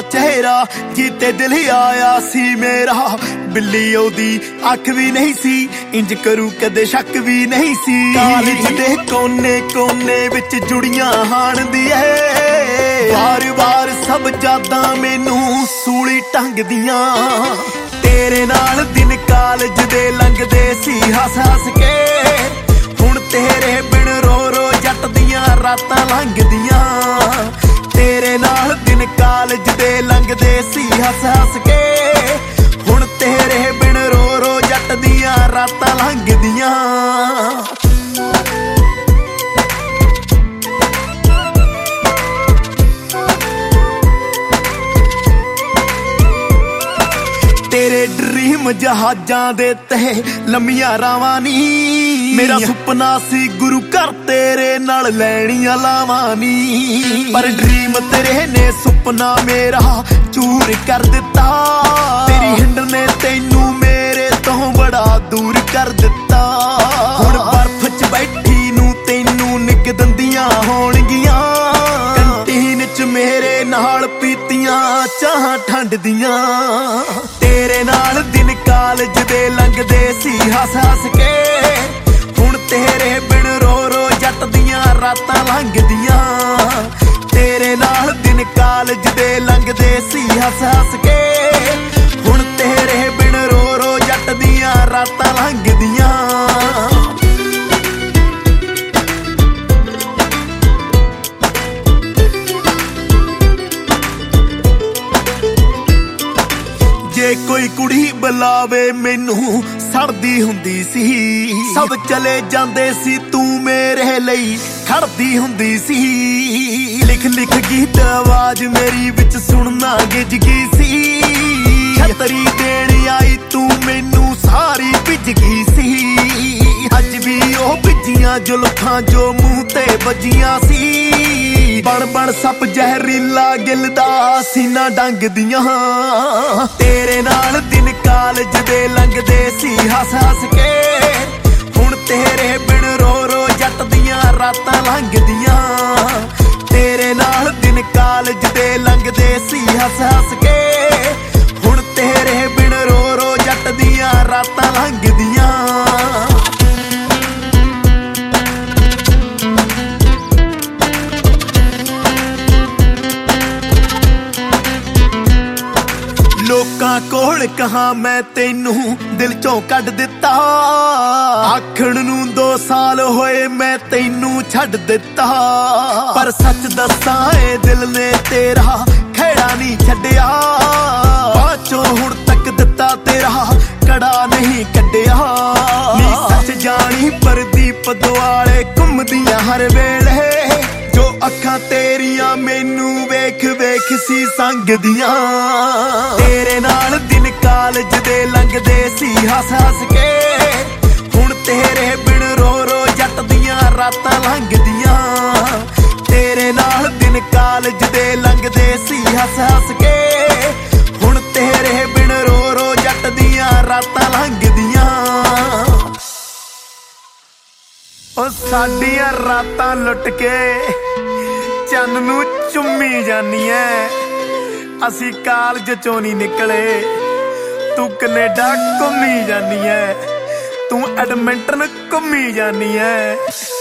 चेहरा जीते दिल ही आया सी मेरा। बिल्ली ओदी अख भी नहीं सी, इंज करूं कदे शक भी नहीं सी। कालेज दे कोने कोने विच जुड़ियां हाण दी है, बार बार सब यादां मैनू सूली टंग दियां। तेरे नाल दिन कालेज दे लंघदे सी हस हस के, हुण तेरे बिन रो रो जट दियां रातां लंघदियां। तेरे नाल दिन कालेज दे लंघदे सी हस हस के, हुण तेरे बिन रो रो जट दियां रातां लंघदियां। तेरे ड्रीम जहाजां दे ते लम्मियां रावां नी, मेरा सुपना सी गुरु घर तेरे नाल लैणियां लावां नी। पर ड्रीम तेरे ने सुपना मेरा चूर कर दिता, तेरी हिंड ने तैनू मेरे तो बड़ा दूर कर दिता। हुण बर्फ च बैठी नू तैनू निक दंदियां होणगियां, कैंटीन च मेरे नाल पीतियां चाहां ठंड दियां। तेरे नाल दिन कालेज दे लंघदे सी हस हस के, हुण तेरे बिन रो रो जट दियां रातां लंघदियां। तेरे नाल दिन कालेज दे लंघदे सी हस हस के, हुण तेरे बिन रो रो जट दियां रातां लंघदियां। जे कोई कुड़ी बुलावे मैनू सड़दी हुंदी सी, सब चले जांदे सी तू मेरे लई खड़दी हुंदी सी। लिख लिख गीत आवाज मेरी विच सुनना गिज गई सी, छतरी देण आई तू मैनू सारी भिज गई सी। अज भी ओ भिजियां जुल्फां जो मूंह ते वजियां सी, बण बण सप जहरीला गिलदा सीना डंग दियां। तेरे नाल दिन कालेज दे लंघदे सी हस हस के, हुण तेरे बिन रो रो जट दियां रातां लंघदियां। तेरे नाल दिन कालेज दे लंघदे सी हस हस के, हुण तेरे बिन रो रो जट दियां रातां लंघदियां। लोकां कोल कहां मैं तैनू दिल चों कढ दिता, आखण नू 2 साल होए मैं तैनू छड्ड दिता। पर सच दसां ए दिल ने तेरा खैड़ा नहीं छड्डिया, बाचों हुण तक दिता तेरा कड़ा नहीं कड्डिया। नी सच जानी परदीप दुआले घुमदियां हर वेले, जो अखां तेरियां मैनू वेख वेख सी संगदियां। तेरे नाल दिन कालेज दे लंघदे सी हस हस के, हुण तेरे बिन रो रो जट दियां रातां लंघदियां। तेरे नाल दिन कालेज दे लंघदे सी हस हस के, हुण तेरे बिन रो रो जट दियां रातां लंघदियां। ओ साडियां रातां लुट के चन्न नू चुम्मी जानी ऐ, असी कालज चों नहीं निकले तू कनेडा घुम्मी जानी ऐ, तू एडमिंटन घुम्मी जानी ऐ।